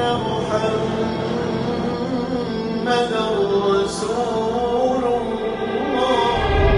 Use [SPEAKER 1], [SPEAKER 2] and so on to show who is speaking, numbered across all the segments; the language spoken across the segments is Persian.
[SPEAKER 1] محمد رسول الله.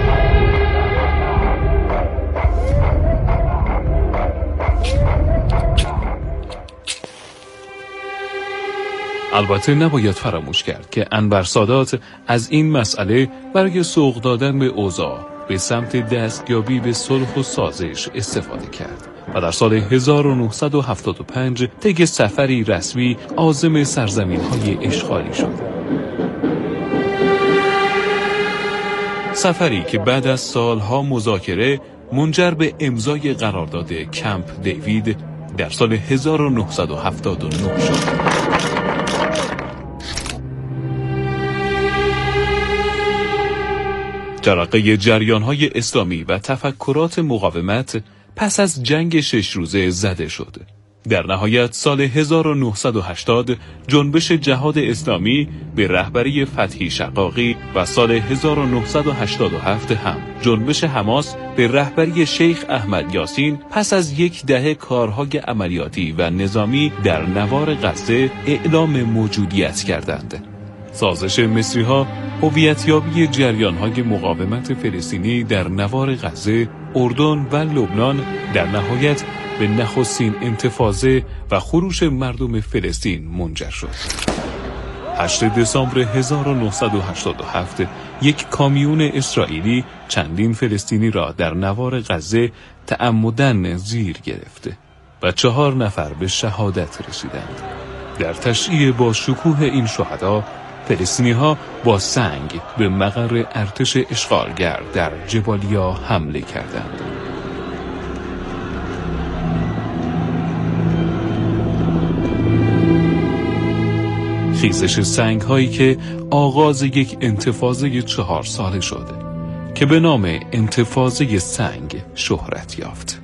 [SPEAKER 2] البته نباید فراموش کرد که انور سادات از این مسئله برای سوق دادن به اوضاع به سمت دستیابی به صلح و سازش استفاده کرد و در سال 1975 طی سفری رسمی عازم سرزمین‌های اشغالی شد. سفری که بعد از سالها مذاکره منجر به امضای قرارداد کمپ دیوید در سال 1979 شد. جرقه جریان‌های اسلامی و تفکرات مقاومت پس از جنگ 6 روزه زده شد. در نهایت سال 1980 جنبش جهاد اسلامی به رهبری فتحی شقاقی و سال 1987 هم جنبش حماس به رهبری شیخ احمد یاسین پس از یک دهه کارهای عملیاتی و نظامی در نوار غزه اعلام موجودیت کردند. سازش مصری‌ها هویتیابی جریان‌های مقاومت فلسطینی در نوار غزه، اردن و لبنان در نهایت به نخستین انتفاضه و خروش مردم فلسطین منجر شد. 8 دسامبر 1987 یک کامیون اسرائیلی چندین فلسطینی را در نوار غزه تعمداً زیر گرفت و 4 نفر به شهادت رسیدند. در تشییع با شکوه این شهدا، فلسطینی‌ها با سنگ به مقر ارتش اشغالگر در جبالیا حمله کردند. خیزش سنگ‌هایی که آغاز یک انتفاضه 4 ساله شد که به نام انتفاضه سنگ شهرت یافت.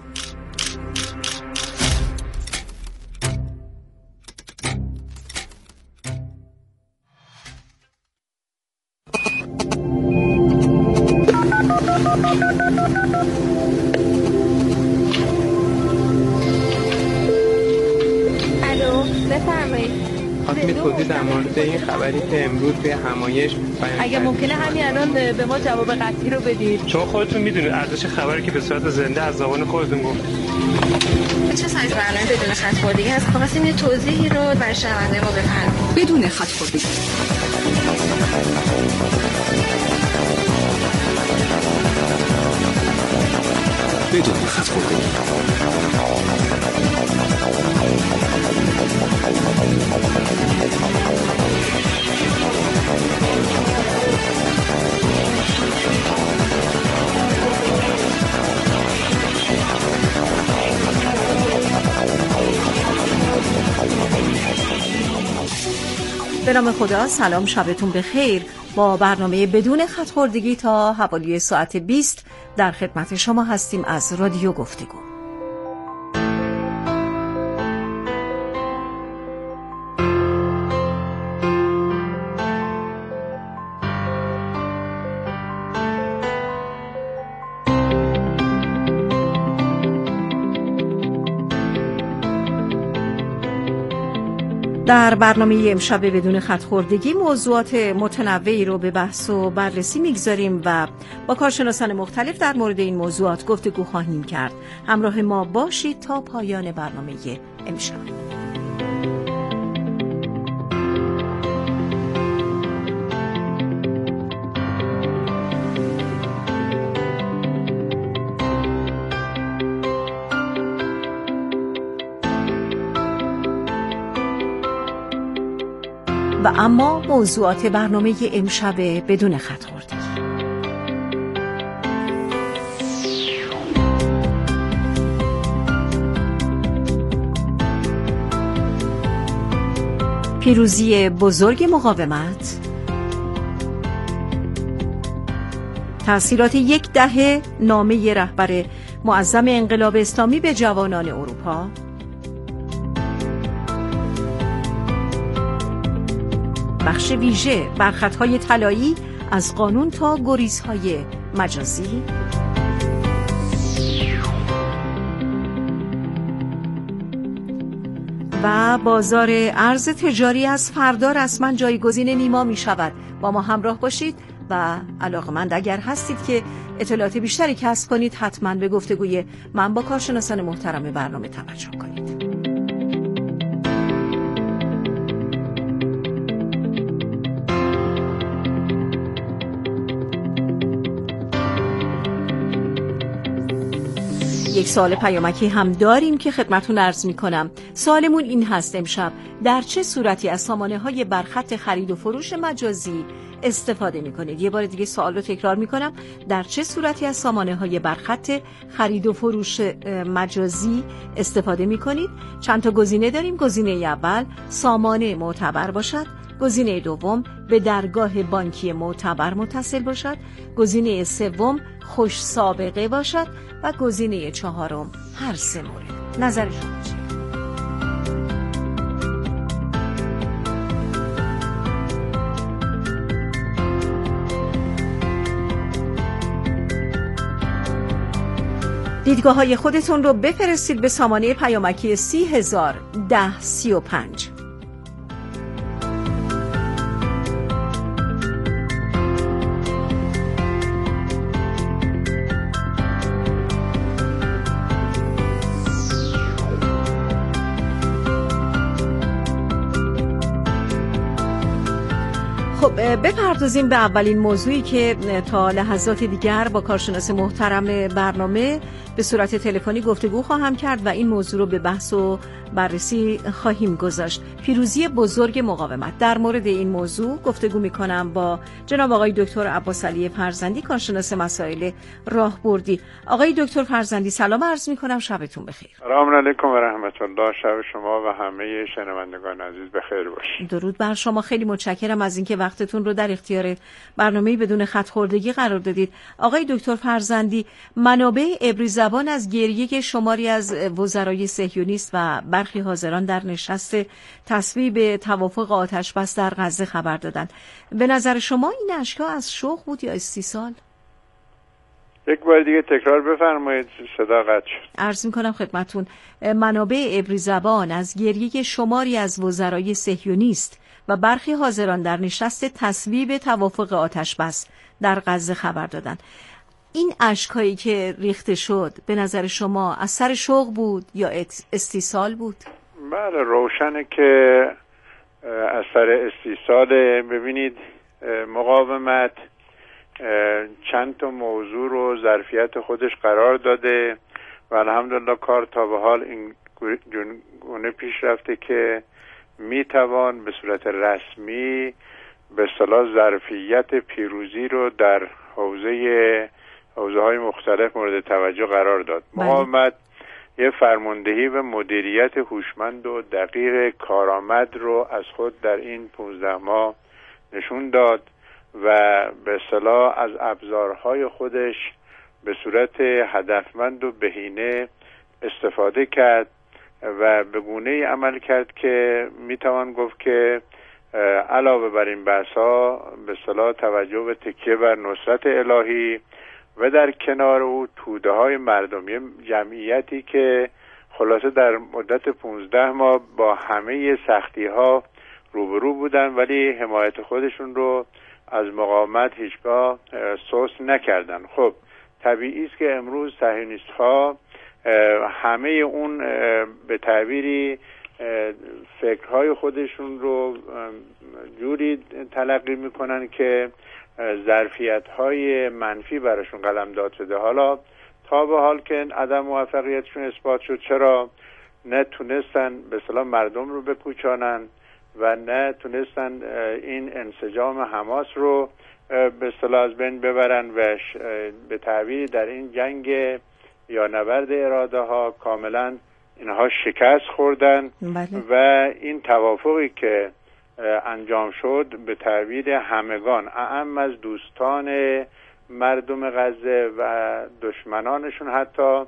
[SPEAKER 3] در مورد این خبری که امروز به همایش
[SPEAKER 4] اگه ممکنه همین الان به ما جواب قطعی رو بدید.
[SPEAKER 3] چون خودتون میدونید ارزش خبری که به صورت زنده از زبان خودتون گفت.
[SPEAKER 5] چه سایت برنامه بدون خط خوردگی هست؟ خواستیم یه توضیحی رو برای شنونده ما بفرمایید.
[SPEAKER 6] بدون خط خوردگی. بدون خط خوردگی.
[SPEAKER 7] به نام خدا، سلام، شبتون بخیر. با برنامه بدون خط خوردگی تا حوالی ساعت 20 در خدمت شما هستیم از رادیو گفتگو. در برنامه امشب بدون خط خوردگی موضوعات متنوعی رو به بحث و بررسی میگذاریم و با کارشناسان مختلف در مورد این موضوعات گفتگو خواهیم کرد. همراه ما باشید تا پایان برنامه امشب. و اما موضوعات برنامه امشب بدون خط خوردگی. پیروزی بزرگ مقاومت، تأثیرات 1 دهه نامه رهبر معظم انقلاب اسلامی به جوانان اروپا، بخش ویژه برخطهای طلایی از قانون تا گریزهای مجازی، و بازار ارز تجاری از فردا رسما جایگزین نیما می شود. با ما همراه باشید و علاقمند اگر هستید که اطلاعات بیشتری کسب کنید حتما به گفتگوی من با کارشناسان محترم برنامه توجه کنید. یک سوال پیامکی هم داریم که خدمتون عرض می کنم. سوالمون این هست امشب: در چه صورتی از سامانه‌های برخط خرید و فروش مجازی استفاده می کنید؟ یه بار دیگه سوال رو تکرار می کنم: در چه صورتی از سامانه‌های برخط خرید و فروش مجازی استفاده می کنید؟ چند تا گزینه داریم. گزینه اول سامانه معتبر باشد، گزینه دوم به درگاه بانکی معتبر متصل باشد، گزینه سوم خوش سابقه باشد و گزینه چهارم هر سه مورد. نظر شما چیه؟ دیدگاه‌های خودتون رو بفرستید به سامانه پیامکی 301035. خب بپردازیم به اولین موضوعی که تا لحظات دیگر با کارشناس محترم برنامه به صورت تلفنی گفتگو خواهم کرد و این موضوع رو به بحث و بررسی خواهیم گذاشت: پیروزی بزرگ مقاومت. در مورد این موضوع گفتگو می‌کنم با جناب آقای دکتر عباس علی فرزندی، کارشناس مسائل راهبردی. آقای دکتر فرزندی سلام عرض می‌کنم، شبتون بخیر.
[SPEAKER 8] سلام علیکم و رحمت الله. شب شما و همه شنوندگان عزیز بخیر باشه.
[SPEAKER 7] درود بر شما. خیلی متشکرم از اینکه وقتتون رو در اختیار برنامه بدون خط خوردگی قرار دادید. آقای دکتر فرزندی، منابع عبری زبان از گریه شماری از وزرای صهیونیست و برخی حاضران در نشست تصویب توافق آتش بس در غزه خبر دادند. به نظر شما این اشک‌ها از شوق بود یا استیصال؟
[SPEAKER 8] یک بار دیگه تکرار بفرمایید، صدا قطع شد.
[SPEAKER 7] عرض می‌کنم خدمتتون: منابع عبری زبان از گریه شماری از وزرای صهیونیست و برخی حاضران در نشست تصویب توافق آتش بس در غزه خبر دادند. این اشکایی که ریخته شد به نظر شما اثر شوق بود یا استیصال بود؟
[SPEAKER 8] بله، روشنه که اثر استیصال. ببینید، مقاومت چند تا موضوع رو ظرفیت خودش قرار داده و الحمدلله کار تا به حال این گونه پیش رفته که میتوان به صورت رسمی به اصطلاح ظرفیت پیروزی رو در حوزه‌های مختلف مورد توجه قرار داد. مقاومت یه فرماندهی و مدیریت هوشمند و دقیق کارآمد رو از خود در این 15 ماه نشون داد و به اصطلاح از ابزارهای خودش به صورت هدفمند و بهینه استفاده کرد و به گونه‌ای عمل کرد که میتوان گفت که علاوه بر این بحث‌ها به اصطلاح توجه و تکیه بر نصرت الهی و در کنار او توده‌های مردمی، جمعیتی که خلاصه در مدت 15 ماه با همه سختی‌ها روبرو بودن ولی حمایت خودشون رو از مقاومت هیچگاه سست نکردن. خب طبیعی است که امروز صهیونیست‌ها همه اون به تعبیری فکرهای خودشون رو جوری تلقی میکنن که ظرفیت‌های منفی براشون قلمداد شده. حالا تا به حال که عدم موفقیتشون اثبات شد، چرا نتونستن به اصطلاح مردم رو بکوچانن و نتونستن این انسجام حماس رو به اصطلاح از بین ببرن و به تعبیری در این جنگ یا نبرد اراده ها کاملا اینها شکست خوردن.
[SPEAKER 7] بله.
[SPEAKER 8] و این توافقی که انجام شد به تعبیر همگان، اعم از دوستان مردم غزه و دشمنانشون، حتی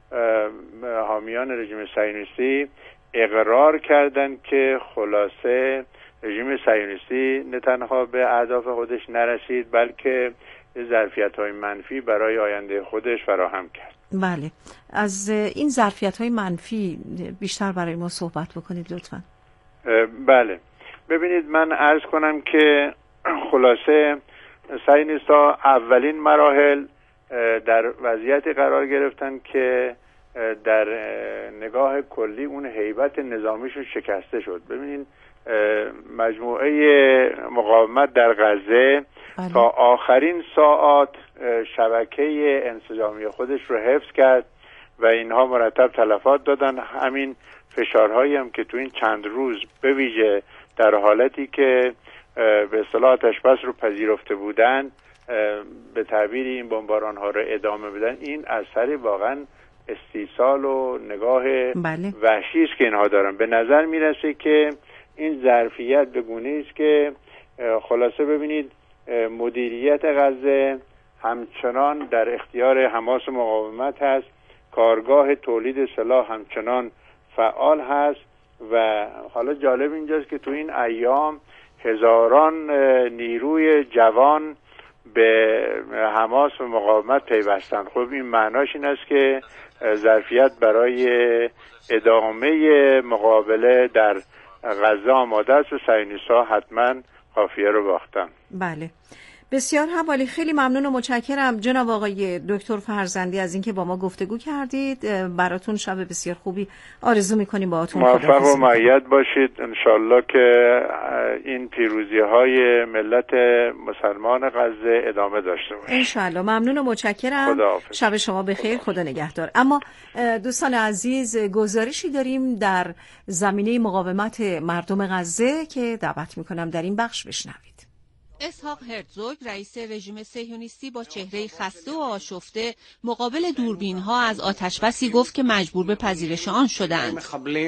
[SPEAKER 8] حامیان رژیم صهیونیستی، اقرار کردند که خلاصه رژیم صهیونیستی نه تنها به اهداف خودش نرسید بلکه ظرفیت‌های منفی برای آینده خودش فراهم کرد.
[SPEAKER 7] بله، از این ظرفیت‌های منفی بیشتر برای ما صحبت بکنید لطفاً.
[SPEAKER 8] بله، ببینید من عرض کنم که خلاصه صهیونیست‌ها اولین مراحل در وضعیتی قرار گرفتن که در نگاه کلی اون هیبت نظامیشون شکسته شد. ببینید مجموعه مقاومت در غزه تا آخرین ساعات شبکه انسجامی خودش رو حفظ کرد و اینها مرتب تلفات دادن. همین فشارهایی هم که تو این چند روز به ویژه در حالتی که به اصطلاح آتش‌بس رو پذیرفته بودن به تعبیر این بمباران ها رو ادامه بدن، این اثر واقعا استیصال و نگاه وحشی است که اینها دارن. به نظر میرسه که این ظرفیت به گونه‌ای است که خلاصه ببینید مدیریت غزه همچنان در اختیار حماس مقاومت هست، کارگاه تولید سلاح همچنان فعال هست و حالا جالب اینجاست که تو این ایام هزاران نیروی جوان به حماس و مقاومت پیوستن. خب این معناش این است که ظرفیت برای ادامه مقابله در غزه آماده است و صهیونیست‌ها حتما قافیه رو باختن.
[SPEAKER 7] بله، بسیار حوالی. خیلی ممنون و متشکرم جناب آقای دکتر فرزندی از اینکه با ما گفتگو کردید. براتون شب بسیار خوبی آرزو میکنیم. باهاتون
[SPEAKER 8] موفق و مؤید باشید انشالله که این پیروزی‌های ملت مسلمان غزه ادامه داشته باشه
[SPEAKER 7] انشالله. ممنون و متشکرم. شب شما بخیر. خدا نگهدار. اما دوستان عزیز، گزارشی داریم در زمینه مقاومت مردم غزه که دعوت میکنم در این بخش بشنوید.
[SPEAKER 9] اسحاق هرتزوگ رئیس رژیم صهیونیستی با چهره خسته و آشفته مقابل دوربین‌ها از آتشبسی گفت که مجبور به پذیرش آن شدند.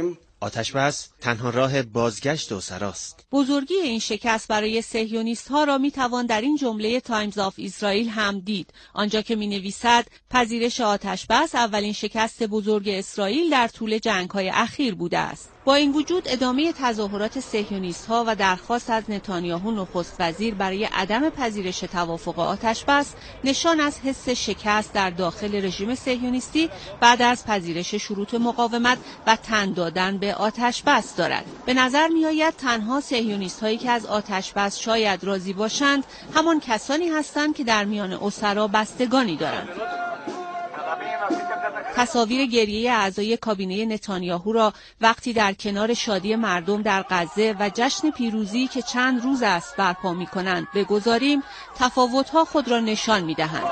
[SPEAKER 10] آتشبس تنها راه بازگشت اسراست.
[SPEAKER 9] بزرگی این شکست برای صهیونیست‌ها را می‌توان در این جمله تایمز آف اسرائیل هم دید، آنجا که می‌نویسد پذیرش آتشبس اولین شکست بزرگ اسرائیل در طول جنگ‌های اخیر بوده است. با این وجود ادامه تظاهرات صهیونیست‌ها و درخواست از نتانیاهو نخست وزیر برای عدم پذیرش توافق آتشبس نشان از حس شکست در داخل رژیم صهیونیستی بعد از پذیرش شروط مقاومت و تن دادن به آتشبس دارد. به نظر می‌آید تنها صهیونیست‌هایی که از آتشبس شاید راضی باشند همان کسانی هستند که در میان اسرا بستگانی دارند. تصاویر گریه اعضای کابینه نتانیاهو را وقتی در کنار شادی مردم در غزه و جشن پیروزی که چند روز است برپا می‌کنند بگذاریم، تفاوت‌ها خود را نشان می‌دهند.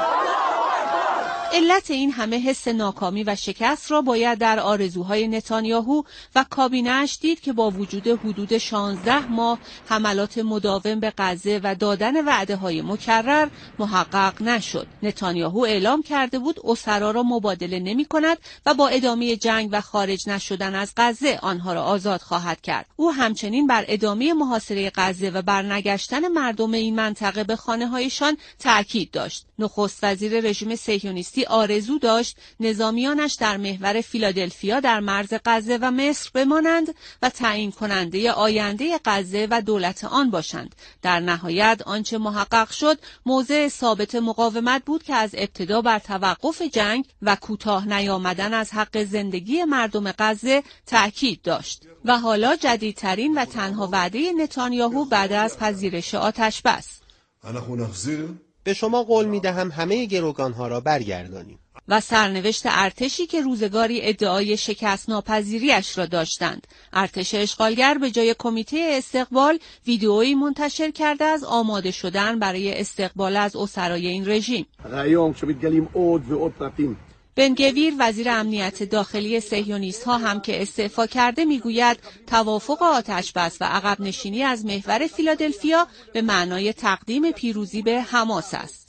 [SPEAKER 9] علت این همه حس ناکامی و شکست را باید در آرزوهای نتانیاهو و کابینه‌اش دید که با وجود حدود 16 ماه حملات مداوم به غزه و دادن وعده‌های مکرر محقق نشد. نتانیاهو اعلام کرده بود اسرا را مبادله نمی‌کند و با ادامه جنگ و خارج نشدن از غزه آنها را آزاد خواهد کرد. او همچنین بر ادامه محاصره غزه و برنگشتن مردم این منطقه به خانه‌هایشان تاکید داشت. نخست وزیر رژیم صهیونیستی آرزو داشت نظامیانش در محور فیلادلفیا در مرز غزه و مصر بمانند و تعیین کننده آینده غزه و دولت آن باشند. در نهایت آنچه محقق شد موضع ثابت مقاومت بود که از ابتدا بر توقف جنگ و کوتاه نیامدن از حق زندگی مردم غزه تأکید داشت و حالا جدیدترین و تنها وعده نتانیاهو بعد از پذیرش آتشبس.
[SPEAKER 10] به شما قول می‌دهم همه گروگان‌ها را برگردانیم.
[SPEAKER 9] و سرنوشت ارتشی که روزگاری ادعای شکست ناپذیری‌اش را داشتند. ارتش اشغالگر به جای کمیته استقبال ویدئویی منتشر کرده از آماده شدن برای استقبال از اسرای این رژیم. بن-گویر وزیر امنیت داخلی صهیونیست‌ها هم که استعفا کرده میگوید توافق آتشبس و عقب نشینی از محور فیلادلفیا به معنای تقدیم پیروزی به حماس است.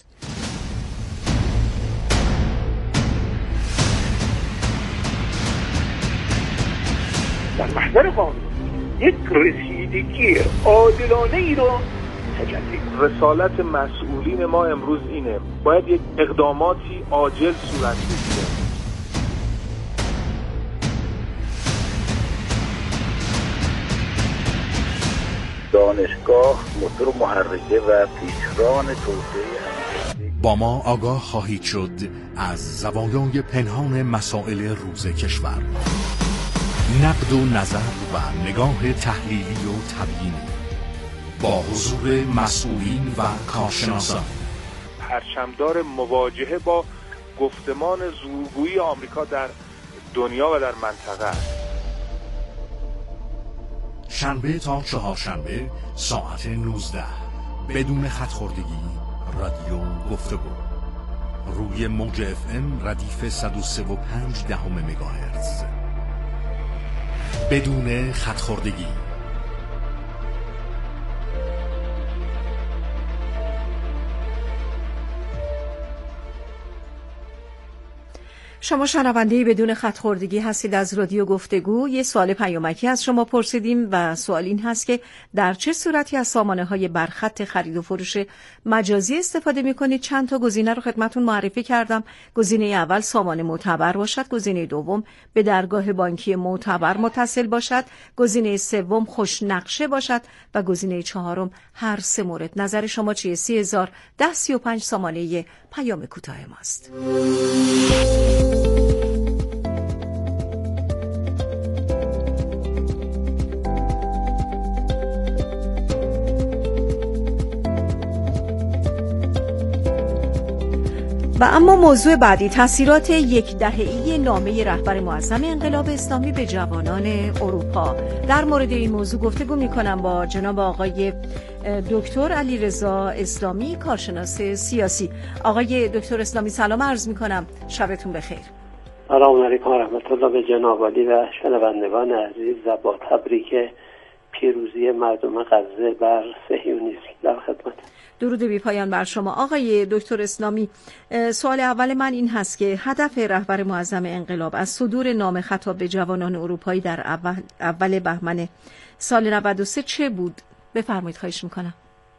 [SPEAKER 11] در محضر قانون یک رسیدگی عادلانه ای رو تجلی. رسالت مسئولین ما امروز اینه، باید یک اقداماتی عاجل صورت بگیره.
[SPEAKER 12] دانشگاه موتور محرکه و پیشران توسعه با ما آگاه خواهید شد از زوایای پنهان مسائل روز کشور، نقد و نظر و نگاه تحلیلی و تبیینی با حضور مسئولین و کارشناسان.
[SPEAKER 11] پرچمدار مواجهه با گفتمان زورگویی آمریکا در دنیا و در منطقه است.
[SPEAKER 12] شنبه تا چهارشنبه ساعت 19 بدون خط‌خوردگی رادیو گفتگو روی موج FM ردیف 103.5 مگاهرتز بدون خط‌خوردگی.
[SPEAKER 7] شما شنونده بدون خط‌خوردگی هستید از رادیو گفتگو. یه سوال پیامکی از شما پرسیدیم و سوال این هست که در چه صورتی از سامانه‌های برخط خرید و فروش مجازی استفاده می‌کنید؟ چند تا گزینه رو خدمتتون معرفی کردم. گزینه اول سامانه معتبر باشد، گزینه دوم به درگاه بانکی معتبر متصل باشد، گزینه سوم خوش نقشه باشد و گزینه چهارم هر سه مورد. نظر شما چیه؟ 301035 سامانه پیام کوتاه ماست. و اما موضوع بعدی، تاثیرات یک دهه‌ای نامه رهبر معظم انقلاب اسلامی به جوانان اروپا. در مورد این موضوع گفتگو می‌کنم با جناب آقای دکتر علیرضا اسلامی، کارشناس سیاسی. آقای دکتر اسلامی سلام عرض می‌کنم، شبتون بخیر.
[SPEAKER 13] سلام علیکم و رحمت الله به جناب عالی و شنوندگان عزیز و با تبریک پیروزی مردم غزه بر صهیونیسم در خدمت.
[SPEAKER 7] درود بی پایان بر شما. آقای دکتر اسلامی، سوال اول من این هست که هدف رهبر معظم انقلاب از صدور نامه خطاب به جوانان اروپایی در اول بهمن سال 93 چه بود؟ بفرمایید، خواهش میکنم.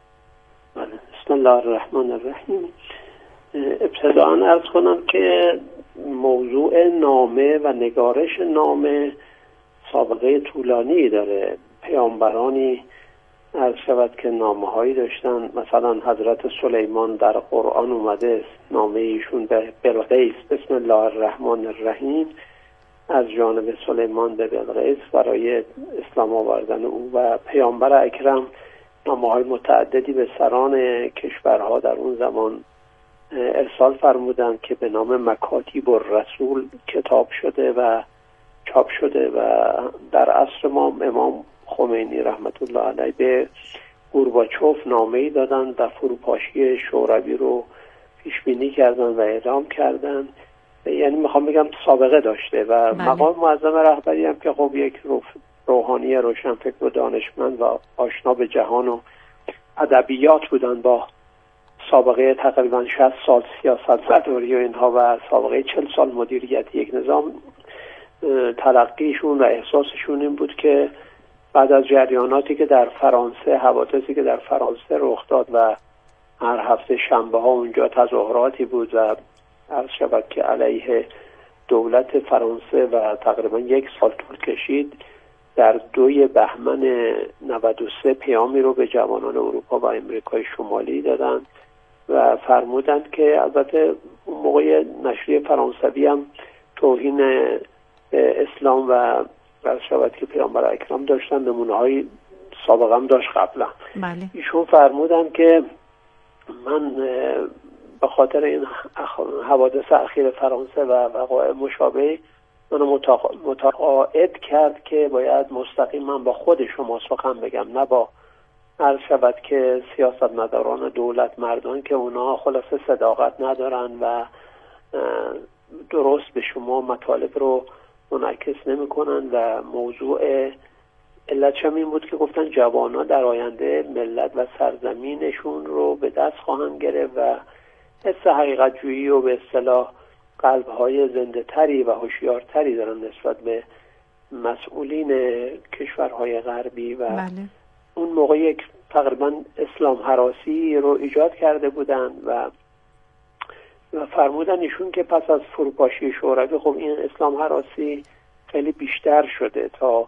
[SPEAKER 13] بسم الله الرحمن الرحیم. ابتداً عرض کنم که موضوع نامه و نگارش نامه سابقه طولانی داره. پیامبرانی عرض شود که نامه هایی داشتن، مثلا حضرت سلیمان در قرآن اومده نامه ایشون به بلقیس، بسم الله الرحمن الرحیم، از جانب سلیمان به بلقیس برای اسلام آوردن او. و پیامبر اکرم نامه های متعددی به سران کشورها در اون زمان ارسال فرمودند که به نام مکاتیب الرسول کتاب شده و چاپ شده. و در عصر ما امام خمینی رحمت الله علیه به گورباچوف نامه‌ای دادن و فروپاشی شوروی رو پیش بینی کردن و اعلام کردن. یعنی میخوام بگم سابقه داشته و مقام معظم رهبری هم که خب یک روحانی روشنفکر و دانشمند و آشنا به جهان و ادبیات بودن، با سابقه تقریبا 60 سال سیاست مداری و اینها و سابقه 40 سال مدیریت یک نظام. تلقیشون و احساسشون این بود که بعد از جریاناتی که در فرانسه، حوادثی که در فرانسه رخ داد و هر هفته شنبه ها اونجا تظاهراتی بود و عرض شود که علیه دولت فرانسه و تقریبا 1 سال طول کشید، در 2 بهمن 93 پیامی رو به جوانان اروپا و امریکای شمالی دادن و فرمودند که البته اون موقع نشریه فرانسوی هم توهین اسلام و عرض شود که پیامبر اکرم داشتن، نمونه های سابقه هم داشت قبلا.
[SPEAKER 7] بله.
[SPEAKER 13] ایشون فرمودن که من به خاطر این حوادث اخیر فرانسه و وقایع مشابه منو متقاعد کرد که باید مستقیما با خود شما سخن بگم، نه با عرض شود که سیاستمداران دولت مردان که اونا خلاصه صداقت ندارن و درست به شما مطالب رو منعکس نمی کنن. و موضوع علتش هم این بود که گفتن جوانان در آینده ملت و سرزمینشون رو به دست خواهند گرفت و حس حقیقت جویی و به اصطلاح قلب‌های زنده تری و هوشیارتری دارن نسبت به مسئولین کشورهای غربی. و
[SPEAKER 7] بله.
[SPEAKER 13] اون موقع یک تقریبا اسلام هراسی رو ایجاد کرده بودن و فرمودن ایشون که پس از فروپاشی شوروی خب این اسلام هراسی خیلی بیشتر شده تا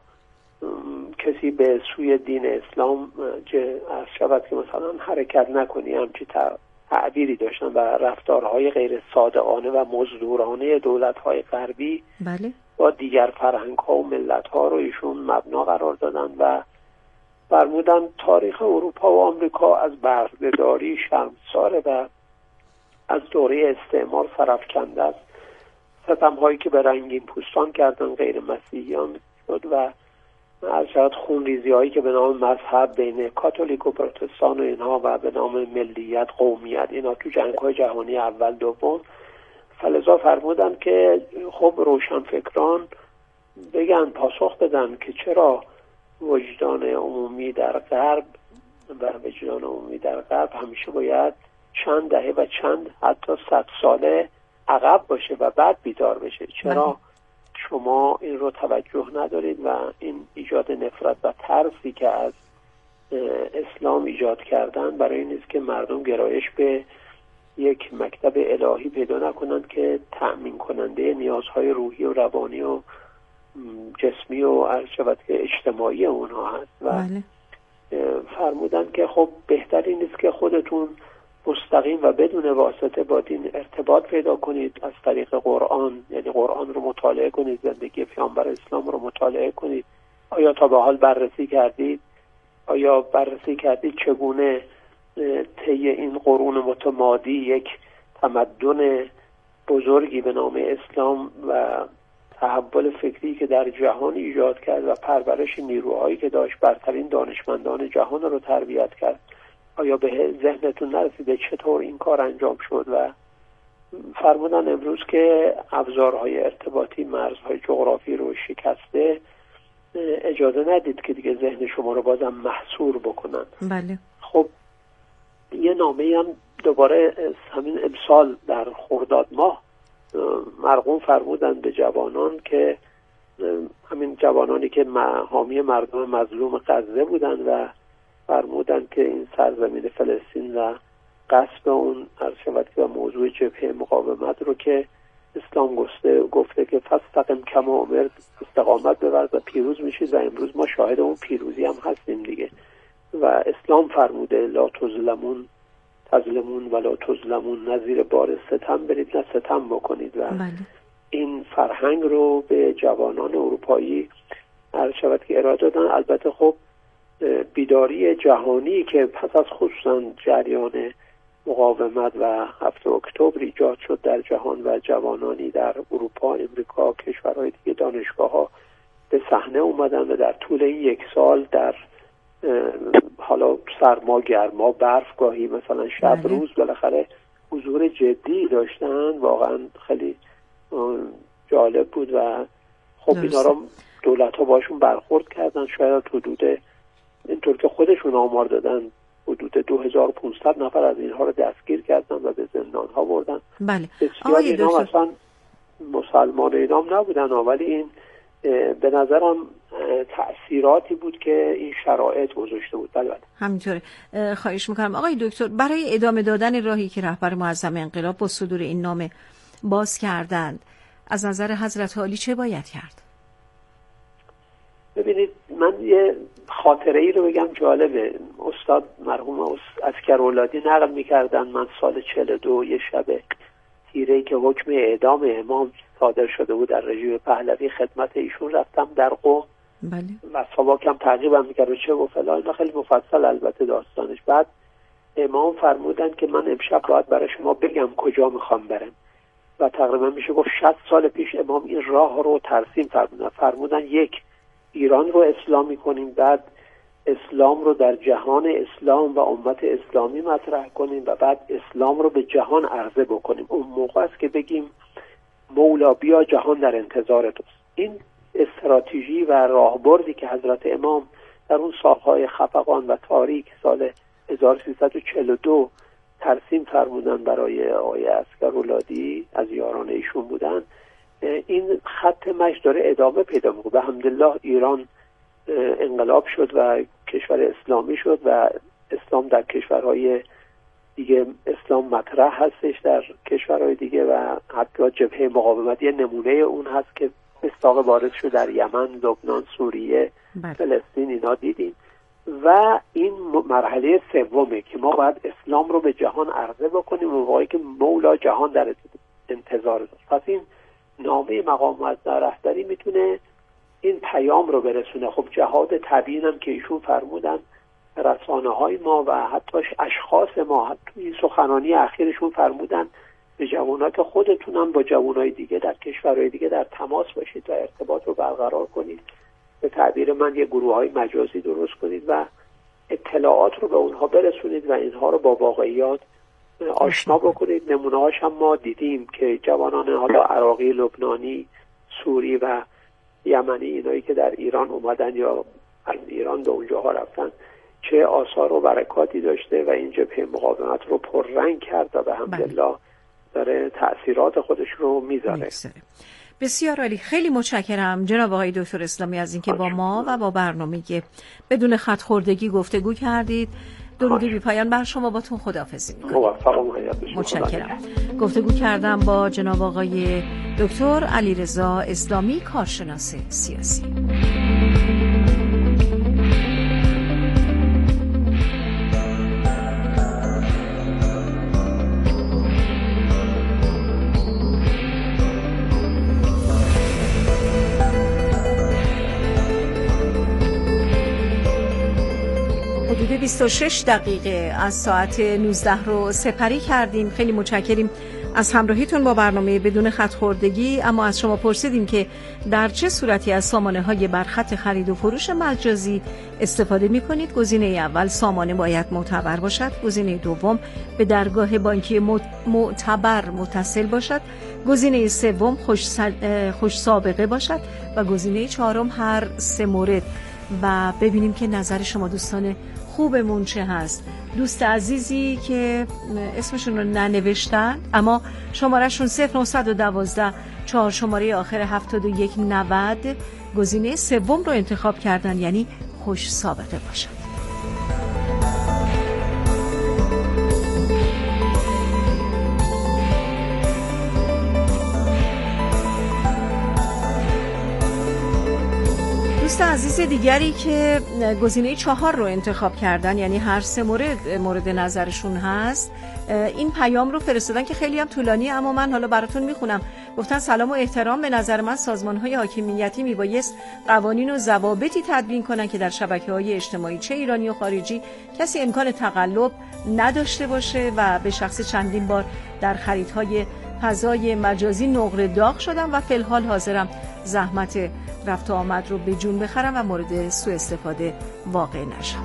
[SPEAKER 13] کسی به سوی دین اسلام عرض شود که مثلا حرکت نکنی، تعبیری داشتن و رفتارهای غیر صادقانه و مزدورانه دولت‌های غربی
[SPEAKER 7] بله.
[SPEAKER 13] با دیگر فرهنگ‌ها و ملت‌ها رو ایشون مبنا قرار دادن و فرمودن تاریخ اروپا و آمریکا از بردهداری شرمساره و از دوره استعمار سرافکنده است. ستم‌هایی که به رنگین پوستان کردن غیر مسیحیان شد و از جهت خونریزی‌هایی که به نام مذهب بین کاتولیک و پروتستان و اینها و به نام ملیت، قومیت، اینا تو جنگ‌های جهانی اول دوم، فلذا فرمودن که خب روشنفکران بگن، پاسخ بدن که چرا وجدان عمومی در غرب همیشه باید چند دهه و چند حتی 100 ساله عقب باشه و بعد بیدار بشه. چرا شما این رو توجه ندارید و این ایجاد نفرت و ترسی که از اسلام ایجاد کردن برای این است که مردم گرایش به یک مکتب الهی پیدا نکنند که تأمین کننده نیازهای روحی و روانی و جسمی و اجتماعی اونها هست و فرمودن که خب بهترین نیست که خودتون مستقیم و بدون واسطه با دین ارتباط پیدا کنید از طریق قرآن، یعنی قرآن رو مطالعه کنید، زندگی پیامبر اسلام رو مطالعه کنید. آیا تا به حال بررسی کردید چگونه طی این قرون متمادی یک تمدن بزرگی به نام اسلام و تحول فکری که در جهان ایجاد کرد و پرورش نیروهایی که داشت برترین دانشمندان جهان رو تربیت کرد، آیا به ذهنتون نرسیده چطور این کار انجام شد؟ و فرمودن امروز که ابزارهای ارتباطی مرزهای جغرافی رو شکسته، اجازه ندید که دیگه ذهن شما رو بازم محصور بکنن.
[SPEAKER 7] بله.
[SPEAKER 13] خب یه نامه هم دوباره همین امسال در خرداد ماه مرقوم فرمودن به جوانان که همین جوانانی که حامی مردم مظلوم غزه بودن و فرمودن که این سرزمین فلسطین و غصب اون عرض شود که موضوع جبهه مقاومت رو که اسلام گفته که فاستقم کما امرت، استقامت بورز و پیروز میشید و امروز ما شاهد اون پیروزی هم هستیم دیگه. و اسلام فرموده لا تظلمون و لا تظلمون، نظیر بار ستم برید نه ستم بکنید و این فرهنگ رو به جوانان اروپایی عرض شود که ارائه دادن. البته خب بیداری جهانی که پس از خصوصا جریان مقاومت و 7 اکتبر ایجاد شد در جهان و جوانانی در اروپا، امریکا، کشورهای دیگه، دانشگاه‌ها به صحنه اومدن و در طول این یک سال در حالا سرما، گرما، برف، گاهی مثلا شب روز بالاخره حضور جدی داشتن. واقعا خیلی جالب بود و خب اینا رو دولت‌ها باشون برخورد کردن. شاید حدود اینطور که خودشون آمار دادن حدود 2500 نفر از اینها رو دستگیر کردن و به زندان‌ها بردن.
[SPEAKER 7] بله.
[SPEAKER 13] بسیاری اینا مثلا مسلمان اینام نبودن، ولی این به نظرم تأثیراتی بود که این شرایط گذاشته بود. بله.
[SPEAKER 7] همینطوره. خواهش میکنم آقای دکتر، برای ادامه دادن راهی که رهبر معظم انقلاب با صدور این نامه باز کردند، از نظر حضرت عالی چه باید کرد؟
[SPEAKER 13] ببینید من یه خاطره ای رو بگم جالبه. استاد مرحوم عسکرولادی نقل میکردن من سال 42 یه شب تیره‌ای که حکم اعدام امام صادر شده بود در رژیم پهلوی خدمت ایشون رفتم در قم.
[SPEAKER 7] بله.
[SPEAKER 13] و سواکم تعقیبم میکرد و چه و فلان، اینا خیلی مفصل البته داستانش. بعد امام فرمودن که من امشب باید برای شما بگم کجا میخوام برم و تقریبا میشه گفت 60 سال پیش امام این راه رو ترسیم فرمودن یک، ایران رو اسلامی کنیم، بعد اسلام رو در جهان اسلام و امت اسلامی مطرح کنیم و بعد اسلام رو به جهان عرضه بکنیم. اون موقع است که بگیم مولا بیا جهان در انتظار توست. این استراتژی و راهبردی که حضرت امام در اون سالهای خفقان و تاریک سال 1342 ترسیم فرمودن برای آقای عسکرولادی، از یاران ایشون بودن، این خط مشی داره ادامه پیدا میکنه. الحمدلله ایران انقلاب شد و کشور اسلامی شد و اسلام در کشورهای دیگه اسلام مطرح هستش در کشورهای دیگه و حتی جبهه مقاومت یه نمونه اون هست که مصداق وارد شد در یمن، لبنان، سوریه، فلسطین، اینا دیدیم. و این مرحله سومه که ما باید اسلام رو به جهان عرضه بکنیم موقعی که مولا جهان در انتظار داشت. پس این نامه مقام معظم رهبری میتونه این پیام رو برسونه. خب جهاد تبیین هم که ایشون فرمودن، رسانه های ما و حتی اشخاص ما، حتی این سخنانی اخیرشون فرمودن به جوانات خودتونم با جوانای دیگه در کشورهای دیگه در تماس باشید و ارتباط رو برقرار کنید. به تعبیر من یه گروه های مجازی درست کنید و اطلاعات رو به اونها برسونید و اینها رو با واقعیات آشنا بکنید. نمونه هاش هم ما دیدیم که جوانان حالا عراقی، لبنانی، سوری و یمنی، اینایی که در ایران اومدن یا از ایران به اونجاها رفتن، چه آثار و برکاتی داشته و این جبهه مقاومت رو پررنگ کرد و به حمدالله داره تأثیرات خودش رو میذاره.
[SPEAKER 7] بسیار عالی، خیلی متشکرم جناب آقای دکتر اسلامی از اینکه با ما و با برنامه بدون خط خوردگی گفتگو کردید. درود بی پایان بر شما، باتون خداحافظی می‌کنم. متشکرم. گفتگو کردم با جناب آقای دکتر علیرضا اسلامی، کارشناس سیاسی. حدود 26 دقیقه از ساعت 19 رو سپری کردیم. خیلی متشکریم از همراهیتون با برنامه بدون خط خوردگی. اما از شما پرسیدیم که در چه صورتی از سامانه‌های برخط خرید و فروش مجازی استفاده می‌کنید. گزینه اول سامانه باید معتبر باشد. گزینه دوم به درگاه بانکی معتبر متصل باشد. گزینه سوم خوش سابقه باشد و گزینه چهارم هر سه مورد. و ببینیم که نظر شما دوستان خوبمون چه هست. دوست عزیزی که اسمشون رو ننوشتن اما شمارهشون 0912 4 شماره آخر 7190 گزینه سوم رو انتخاب کردن، یعنی خوش سابقه باشد. دوست عزیز دیگری که گزینه 4 رو انتخاب کردن، یعنی هر سه مورد نظرشون هست، این پیام رو فرستادن که خیلی هم طولانی، اما من حالا براتون میخونم. گفتن سلام و احترام، به نظر من سازمان‌های حاکمیتی میبایست قوانین و ضوابطی تدوین کنن که در شبکه‌های اجتماعی چه ایرانی و خارجی کسی امکان تقلب نداشته باشه و به شخص چندین بار در خریدهای فضای مجازی نقره داغ شدم و فی الحال حاضرم زحمت رفت و آمد رو به جون بخرم و مورد سوء استفاده واقع نشم.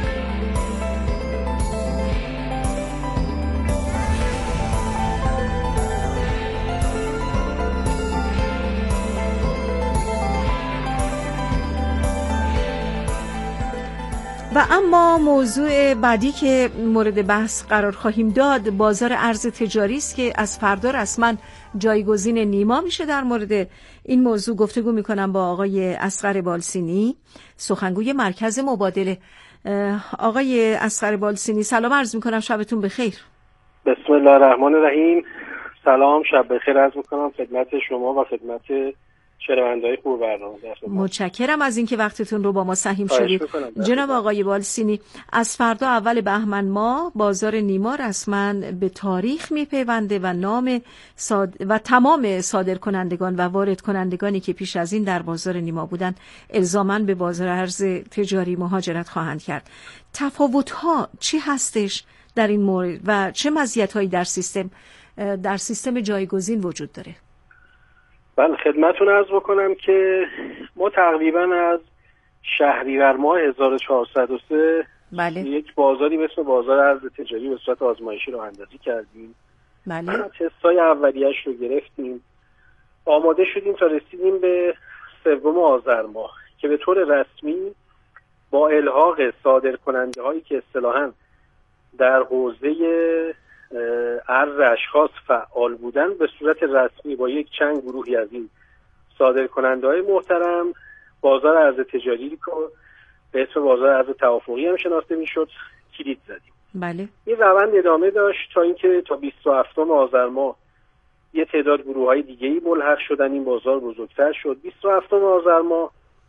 [SPEAKER 7] و اما موضوع بعدی که مورد بحث قرار خواهیم داد بازار ارز تجاری است که از فردا رسما جایگزین نیما میشه. در مورد این موضوع گفتگو میکنم با آقای اصغر بالسینی، سخنگوی مرکز مبادله. آقای اصغر بالسینی سلام عرض میکنم، شبتون بخیر.
[SPEAKER 11] بسم الله الرحمن الرحیم. سلام، شب بخیر عرض میکنم خدمت شما و خدمت شنونده‌های خوب برنامه.
[SPEAKER 7] متشکرم از اینکه وقتتون رو با ما سهیم شدید. جناب آقای بالسینی، از فردا اول بهمن ماه بازار نیما رسما به تاریخ میپیونده و تمام صادرکنندگان و وارد کنندگانی که پیش از این در بازار نیما بودن الزاماً به بازار ارز تجاری مهاجرت خواهند کرد. تفاوت‌ها چی هستش در این مورد و چه مزیت‌هایی در سیستم جایگزین وجود داره؟
[SPEAKER 11] بله، خدمتتون عرض بکنم که ما تقریبا از شهریور ماه 1403 یک بازاری مثل بازار ارز تجاری به صورت آزمایشی رو اندازی کردیم.
[SPEAKER 7] بله.
[SPEAKER 11] تستای اولیه‌اش رو گرفتیم، آماده شدیم تا رسیدیم به 3 آذر ماه که به طور رسمی با الحاق صادرکننده هایی که اصطلاحاً در حوزه ارز اشخاص فعال بودن به صورت رسمی با یک چند گروهی از این صادرکننده‌های محترم بازار ارز تجاری که به اسم بازار ارز توافقی هم شناخته میشد کلید زدیم.
[SPEAKER 7] بله.
[SPEAKER 11] این روند ادامه داشت تا اینکه تا 27 آذر ماه یه تعداد گروه‌های دیگه‌ای ملحق شدن، این بازار بزرگتر شد. 27 آذر ماه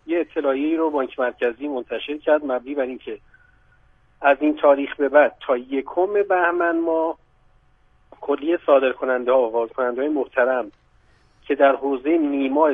[SPEAKER 14] یه اطلاعیه‌ای رو بانک مرکزی منتشر کرد مبنی بر اینکه از این تاریخ به بعد تا 1 بهمن ما کلیه صادرکننده ها و واردکننده های محترم که در حوزه نیما